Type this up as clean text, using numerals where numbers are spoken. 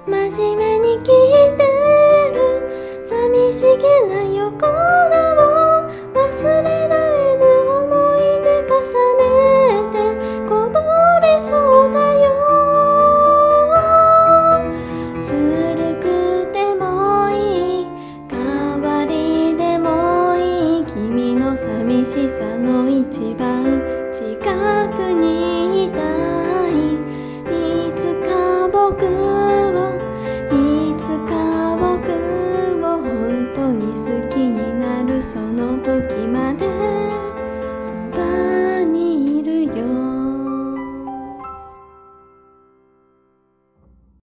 真面目に聞いてる寂しげな横顔忘れられぬ思い出重ねてこぼれそうだよ。ずるくてもいい代わりでもいい君の寂しさの一番近くにいたい。いつか僕を本当に好きになるその時まで